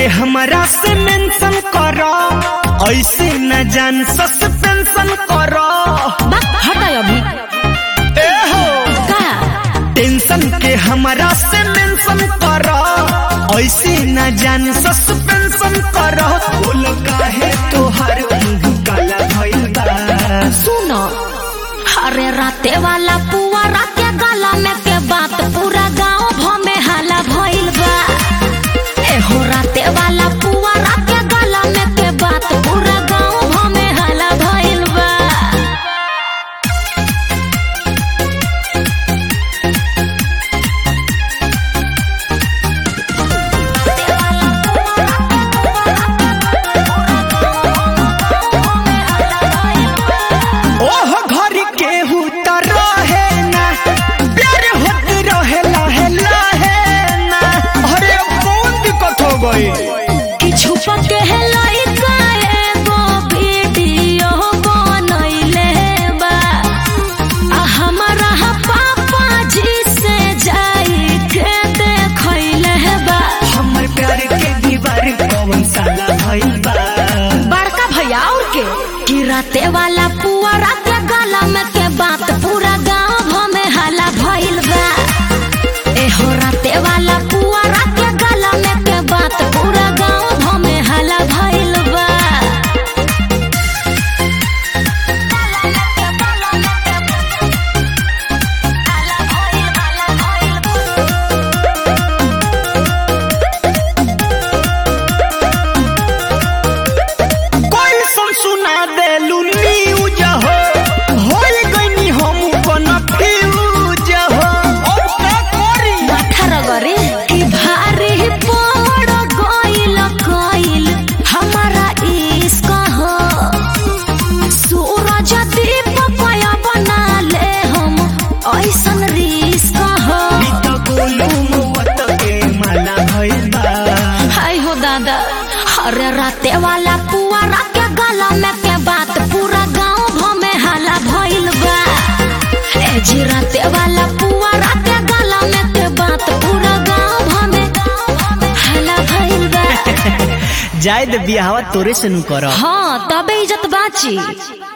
के हमारा से मेंशन करो, ऐसे न जान सस्पेंशन करो। हटा अभी ए हो का टेंशन के हमारा से मेंशन करो, ऐसे न जान सस्पेंशन करो। बोल काहे तोहर मुंह काला भइल बा। सुनो अरे राते वाला पुआ राते गला में के बात पूरा गाँव भमे हाला भइल बा। एहो राते वाला पुआ राते गला में के बात पूरा गाँव भमे हाला भइल बा। ओह घर के हुता रहे ना, प्यार होत रहे लाहे लाहे ना। अरे कौन दिक्कत हो गई? कि छुपा के लइका एगो वीडियो बनैले बा। आ हमारा पापा जी से जाई के देखैले बा। हमर प्यार के दीवार कौन साला भइल बा। बड़का भैया और के कि राते वाला पुआ राते गला में के बात पूरा गाँव भमे हाला भइल बा। एहो राते वाला पुआ राते गला में के बात पूरा गाँव भमे हाला भइल बा। कोई सुना देलू न्यूज हो, होई गईनी हम कन्फ्यूज हो। अब का करी? माथा रगरे कि भारी पड़ गइल कइल हमारा इश्क हो। सूरज दीपक बना ले हम ऐसन रिश्क हो। ई तो गोलू मौत के माला भइल बा। हाय हो दादा अरे राते वाला पुआ राते गला में के बात पूरा गाँव भमे हाला भइल बा। ए जी राते वाला पुआ राते गला में के बात पूरा गाँव भमे हाला भइल बा। जायद बियाहवा तोरे से नु करो। हाँ तबे इज्जत बाची।